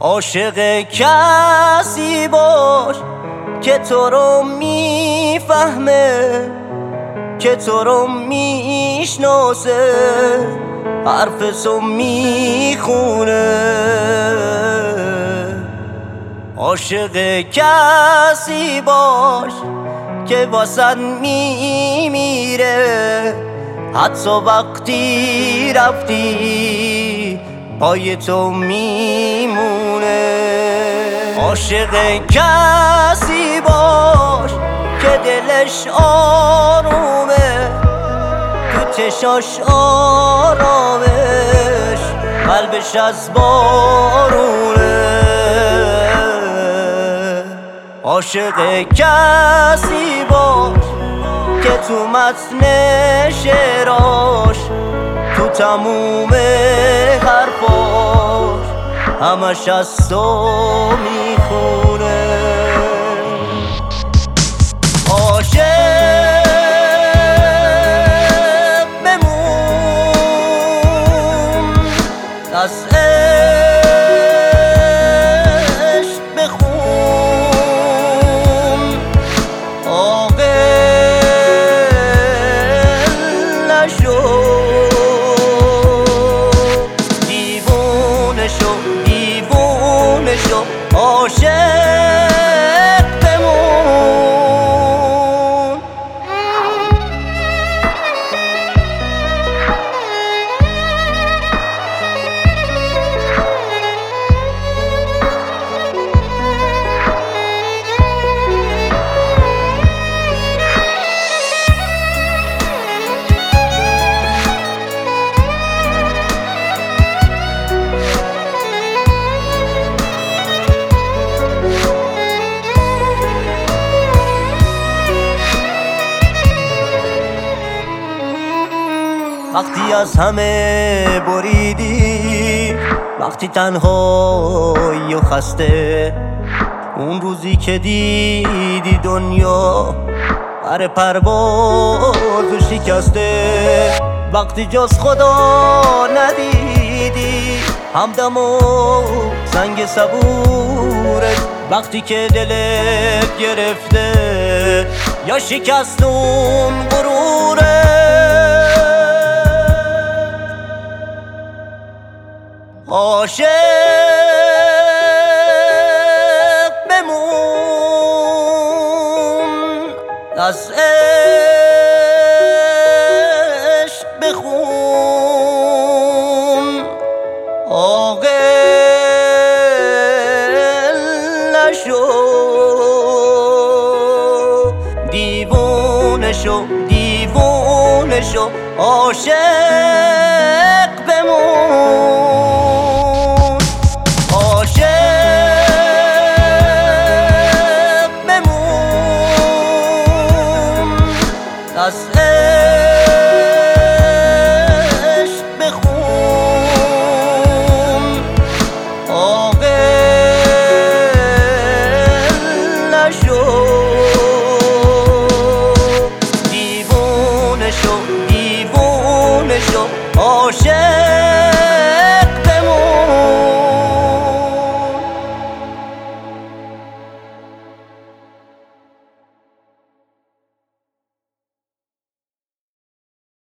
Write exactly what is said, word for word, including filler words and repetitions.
عاشق کسی باش که تو رو میفهمه، که تو رو میشناسه، حرف تو میخونه. عاشق کسی باش که واسد میمیره، حتی وقتی رفتی پای تو میمونه. عاشق کسی باش که دلش آرومه، تو چشاش آرامش، قلبش از بارونه. عاشق کسی باش که تو متن شعراش، تو تموم حرفاش همش از تو میخونه. عاشق بمون، از عشق بخون، عاقل نشو، دیوونه شو، دیوونه شو. عاشق بمون. وقتی از همه بریدی، وقتی تنهایی و خسته، اون روزی که دیدی دنیا پر پروازو شکسته، وقتی جز خدا ندیدی همدم و سنگ صبورت، وقتی که دلت گرفته یا شکست اون غروره. عاشق بمون، از عشق بخون، عاقل نشو، دیوونه شو، دیوونه شو. عاشق بمون. از عشق بخون، عاقل نشو، دیوونه شو، دیوونه شو. عاشق